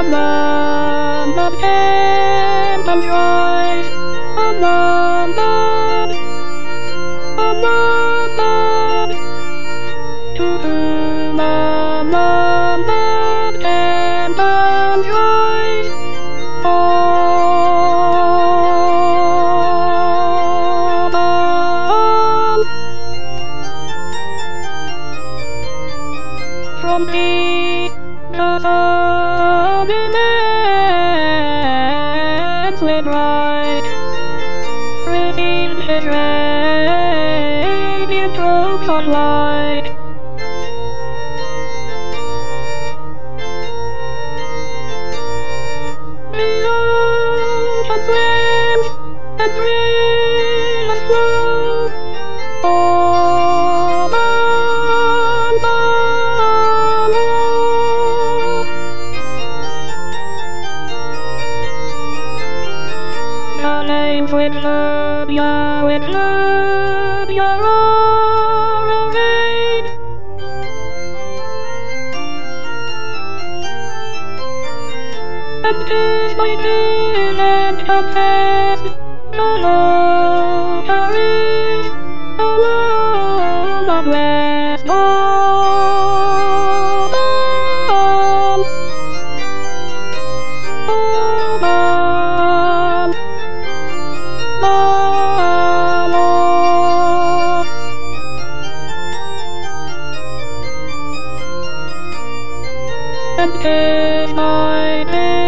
love of him and joy, a love to whom a love of him and joy, from me the immensely bright, revealed his radiant robes of light. Below the flames and dreamless flow, with love, your aura reign. And is my will and confess, no longer is a world of rest. And is my name.